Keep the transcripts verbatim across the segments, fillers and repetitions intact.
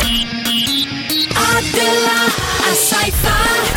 Adela a Saifa.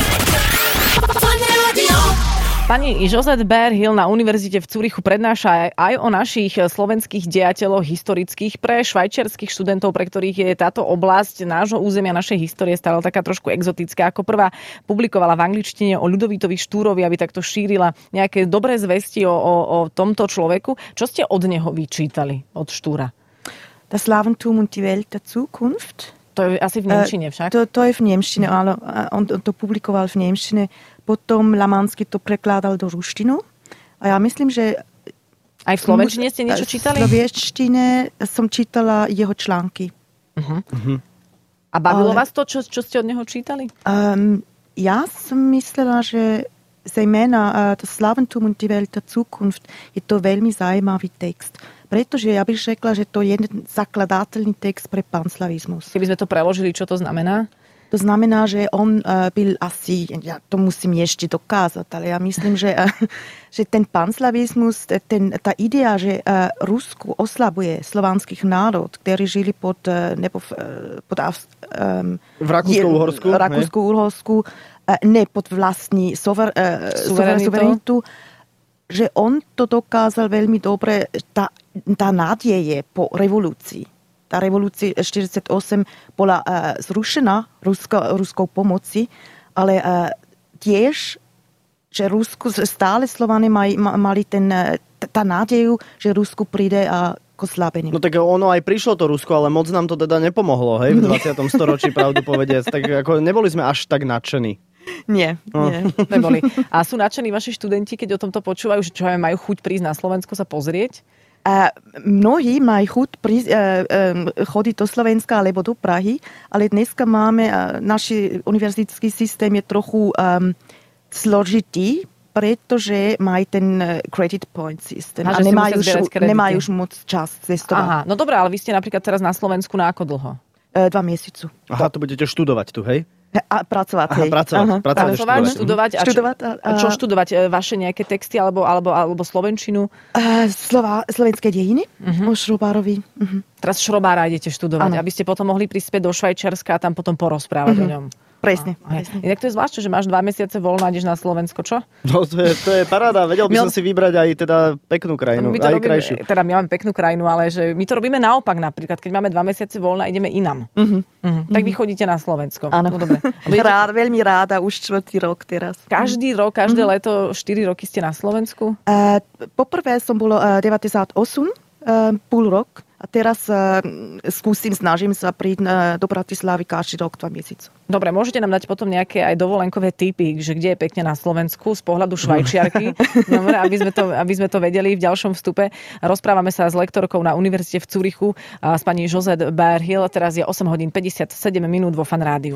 Pani Josette Bear-Hill na univerzite v Zürichu prednáša aj o našich slovenských dejateľoch historických pre švajčiarskych študentov, pre ktorých je táto oblasť nášho územia, našej histórie stále taká trošku exotická. Ako prvá publikovala v angličtine o Ľudovítovi Štúrovi, aby takto šírila nejaké dobré zvesti o, o, o tomto človeku. Čo ste od neho vyčítali, od Štúra? Das Slaventum und die Welt der Zukunft. To je asi v nemčine však? To, to je v nemčine, áno. On, on to publikoval v nemčine. Potom Lamansky to prekládal do ruštinu. A ja myslím, že... Aj v slovenčine ste niečo čítali? V slovenčine som čítala jeho články. Uh-huh. Uh-huh. A bavilo Ale, vás to, čo, čo ste od neho čítali? Um, ja som myslela, že zejména uh, to Slaventum und die Welt der Zukunft je to veľmi zaujímavý text. Pretože ja bych řekla, že to je jeden zakladateľný text pre panslavizmus. Keby sme to preložili, čo to znamená? To znamená, že on uh, byl asi, ja to musím ešte dokázať, ale ja myslím, že, uh, že ten panslavizmus, ten, tá idea, že uh, Rusko oslabuje slovanských národ, ktorí žili pod, uh, nebo v, uh, pod um, v Rakúsko-Uhorsku, Rakúsko-Uhorsku, uh, ne pod vlastní sover, uh, suverenitu. suverenitu, že on to dokázal veľmi dobre, tá, tá nádeje po revolúcii. Tá revolúcia štyridsaťosem bola uh, zrušená Rusko, ruskou pomoci, ale uh, tiež, že Rusku stále Slovany maj, mali ten, tá nádeju, že Rusku príde a k oslabeniu. No tak ono aj prišlo to Rusko, ale moc nám to teda nepomohlo, hej, v dvadsiatom storočí, pravdu povediac. Tak ako neboli sme až tak nadšení. Nie, no. nie. Neboli. A sú nadšení vaši študenti, keď o tomto počúvajú, že čo majú chuť prísť na Slovensko sa pozrieť? Uh, mnohí majú chuť prísť, uh, um, chodiť do Slovenska alebo do Prahy, ale dneska máme, uh, náš univerzitský systém je trochu um, složitý, pretože majú ten uh, credit point systém a, a nemajú, šu, nemajú už moc čas cestovať. Aha, no dobré, ale vy ste napríklad teraz na Slovensku na ako dlho? Uh, dva mesiace. Aha, to budete študovať tu, hej? A pracovať. Aha, pracovať. Aha, pracovať, pracovať študovať. A študovať a, a... Čo študovať? Vaše nejaké texty alebo, alebo, alebo slovenčinu? Uh, slova, slovenské dejiny uh-huh. o Šrobárovi. Uh-huh. Teraz Šrobára idete študovať, ano. Aby ste potom mohli prísť do Švajčiarska a tam potom porozprávať uh-huh. o ňom. Presne. A, presne. Inak to je zvláštne, že máš dva mesiace voľno a ideš na Slovensko, čo? No to je, to je paráda. Vedel by som si vybrať aj teda peknú krajinu, aj robíme, krajšiu. Teda my máme peknú krajinu, ale že my to robíme naopak napríklad. Keď máme dva mesiace voľno a ideme inam. Uh-huh. Uh-huh. Tak vy chodíte na Slovensko. Áno. No, dobre. Rád, veľmi ráda, už štvrtý rok teraz. Každý rok, každé uh-huh. leto, štyri roky ste na Slovensku? Uh, poprvé som bolo uh, deväťdesiatosem, uh, pol rok. A teraz uh, skúsim, snažím sa prísť uh, do Bratislavy každý rok, dva mesiace. Dobre, môžete nám dať potom nejaké aj dovolenkové tipy, že kde je pekne na Slovensku z pohľadu Švajčiarky, Dobre, aby, sme to, aby sme to vedeli v ďalšom vstupe. Rozprávame sa s lektorkou na univerzite v Zürichu s pani Josette Bear-Hill. Teraz je osem hodín päťdesiatsedem minút vo Fan Rádiu.